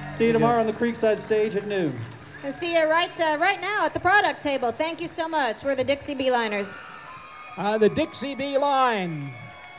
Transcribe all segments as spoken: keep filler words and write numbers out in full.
See you tomorrow on the Creekside stage at noon. And see you right uh, right now at the product table. Thank you so much. We're the Dixie Beeliners. Uh, the Dixie Bee Line.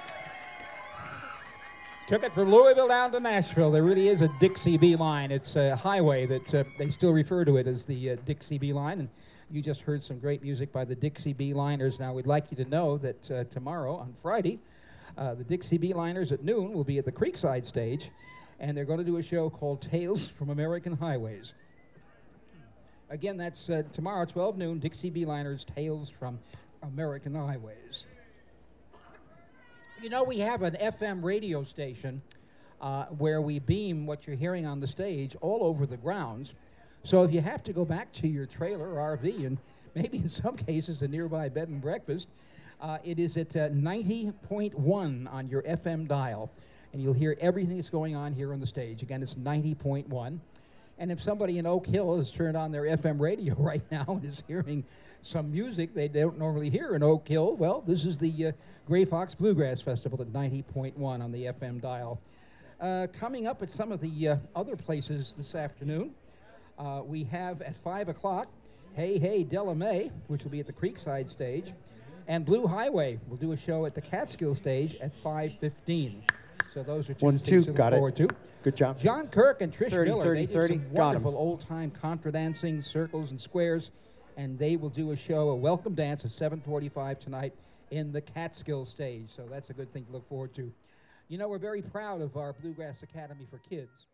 Took it from Louisville down to Nashville. There really is a Dixie Bee Line. It's a highway that uh, they still refer to it as the uh, Dixie Bee Line. And you just heard some great music by the Dixie Bee Liners. Now, we'd like you to know that uh, tomorrow, on Friday, uh, the Dixie Bee Liners at noon will be at the Creekside stage, and they're going to do a show called Tales from American Highways. Again, that's uh, tomorrow, twelve noon, Dixie Bee Liners, Tales from American Highways. You know, we have an F M radio station uh, where we beam what you're hearing on the stage all over the grounds. So if you have to go back to your trailer or R V, and maybe in some cases a nearby bed and breakfast, uh, it is at uh, ninety point one on your F M dial, and you'll hear everything that's going on here on the stage. Again, it's ninety point one. And if somebody in Oak Hill has turned on their F M radio right now and is hearing some music they don't normally hear in Oak Hill, well, this is the uh, Gray Fox Bluegrass Festival at ninety point one on the F M dial. Uh, coming up at some of the uh, other places this afternoon, uh, we have at five o'clock, Hey Hey Della May, which will be at the Creekside stage, and Blue Highway will do a show at the Catskill stage at five fifteen. So those are two One, things two, to look got it. forward to. Good job. John Kirk and Trish thirty, Miller, thirty, they did thirty, some got 'em. wonderful old-time contra dancing, circles and squares, and they will do a show, a welcome dance at seven forty-five tonight in the Catskill stage. So that's a good thing to look forward to. You know, we're very proud of our Bluegrass Academy for Kids.